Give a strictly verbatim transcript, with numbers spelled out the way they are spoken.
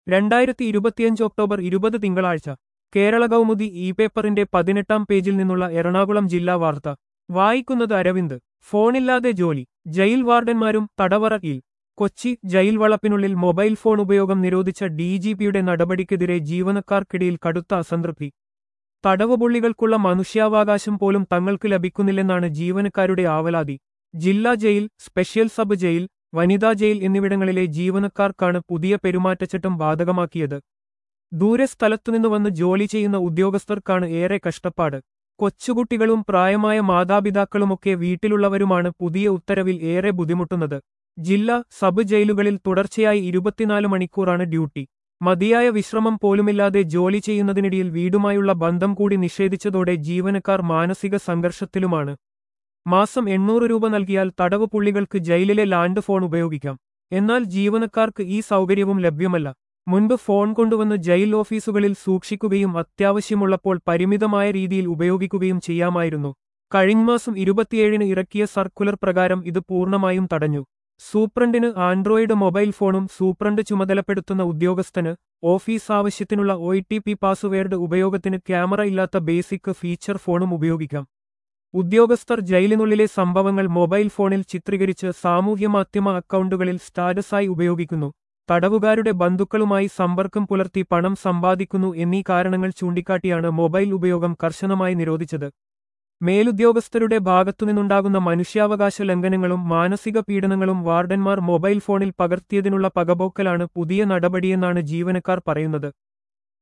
രണ്ടായിരത്തി ഇരുപത്തിയഞ്ച് ഒക്ടോബർ ഇരുപത് തിങ്കളാഴ്ച കേരള കൗമുദി ഇ പേപ്പറിന്റെ പതിനെട്ടാം പേജിൽ നിന്നുള്ള എറണാകുളം ജില്ലാ വാർത്ത വായിക്കുന്നത് അരവിന്ദ്. ഫോണില്ലാതെ ജോലി, ജയിൽ വാർഡന്മാരും തടവറയിൽ. കൊച്ചി ജയിൽ വളപ്പിനുള്ളിൽ മൊബൈൽ ഫോൺ ഉപയോഗം നിരോധിച്ച ഡിജിപിയുടെ നടപടിക്കെതിരെ ജീവനക്കാർക്കിടയിൽ കടുത്ത അസംതൃപ്തി. തടവുപുള്ളികൾക്കുള്ള മനുഷ്യാവകാശം പോലും തങ്ങൾക്ക് ലഭിക്കുന്നില്ലെന്നാണ് ജീവനക്കാരുടെ ആവലാതി. ജില്ലാ ജയിൽ, സ്പെഷ്യൽ സബ് ജയിൽ, വനിതാ ജയിൽ എന്നിവിടങ്ങളിലെ ജീവനക്കാർക്കാണ് പുതിയ പെരുമാറ്റച്ചട്ടം ബാധകമാക്കിയത്. ദൂരെ സ്ഥലത്തുനിന്ന് വന്ന് ജോലി ചെയ്യുന്ന ഉദ്യോഗസ്ഥർക്കാണ് ഏറെ കഷ്ടപ്പാട്. കൊച്ചുകുട്ടികളും പ്രായമായ മാതാപിതാക്കളുമൊക്കെ വീട്ടിലുള്ളവരുമാണ് പുതിയ ഉത്തരവിൽ ഏറെ ബുദ്ധിമുട്ടുന്നത്. ജില്ലാ, സബ് ജയിലുകളിൽ തുടർച്ചയായി ഇരുപത്തിനാല് മണിക്കൂറാണ് ഡ്യൂട്ടി. മതിയായ വിശ്രമം പോലുമില്ലാതെ ജോലി ചെയ്യുന്നതിനിടയിൽ വീടുമായുള്ള ബന്ധം കൂടി നിഷേധിച്ചതോടെ ജീവനക്കാർ മാനസിക സംഘർഷത്തിലുമാണ്. മാസം എണ്ണൂറ് രൂപ നൽകിയാൽ തടവ് പുള്ളികൾക്ക് ജയിലിലെ ലാൻഡ് ഫോൺ ഉപയോഗിക്കാം. എന്നാൽ ജീവനക്കാർക്ക് ഈ സൗകര്യവും ലഭ്യമല്ല. മുൻപ് ഫോൺ കൊണ്ടുവന്ന് ജയിൽ ഓഫീസുകളിൽ സൂക്ഷിക്കുകയും അത്യാവശ്യമുള്ളപ്പോൾ പരിമിതമായ രീതിയിൽ ഉപയോഗിക്കുകയും ചെയ്യാമായിരുന്നു. കഴിഞ്ഞ മാസം ഇരുപത്തിയേഴിന് ഇറക്കിയ സർക്കുലർ പ്രകാരം ഇത് പൂർണ്ണമായും തടഞ്ഞു. സൂപ്രണ്ടിന് ആൻഡ്രോയിഡ് മൊബൈൽ ഫോണും സൂപ്രണ്ട് ചുമതലപ്പെടുത്തുന്ന ഉദ്യോഗസ്ഥന് ഓഫീസ് ആവശ്യത്തിനുള്ള ഒ ടി പി പാസ്വേഡ് ഉപയോഗത്തിന് ക്യാമറ ഇല്ലാത്ത ബേസിക് ഫീച്ചർ ഫോണും ഉപയോഗിക്കാം. ഉദ്യോഗസ്ഥർ ജയിലിനുള്ളിലെ സംഭവങ്ങൾ മൊബൈൽ ഫോണിൽ ചിത്രീകരിച്ച് സാമൂഹ്യമാധ്യമ അക്കൗണ്ടുകളിൽ സ്റ്റാറ്റസായി ഉപയോഗിക്കുന്നു. തടവുകാരുടെ ബന്ധുക്കളുമായി സമ്പർക്കം പുലർത്തി പണം സമ്പാദിക്കുന്നു എന്നീ കാരണങ്ങൾ ചൂണ്ടിക്കാട്ടിയാണ് മൊബൈൽ ഉപയോഗം കർശനമായി നിരോധിച്ചത്. മേലുദ്യോഗസ്ഥരുടെ ഭാഗത്തുനിന്നുണ്ടാകുന്ന മനുഷ്യാവകാശ ലംഘനങ്ങളും മാനസിക പീഡനങ്ങളും വാർഡന്മാർ മൊബൈൽ ഫോണിൽ പകർത്തിയതിനുള്ള പകപോക്കലാണ് പുതിയ നടപടിയെന്നാണ് ജീവനക്കാർ പറയുന്നത്.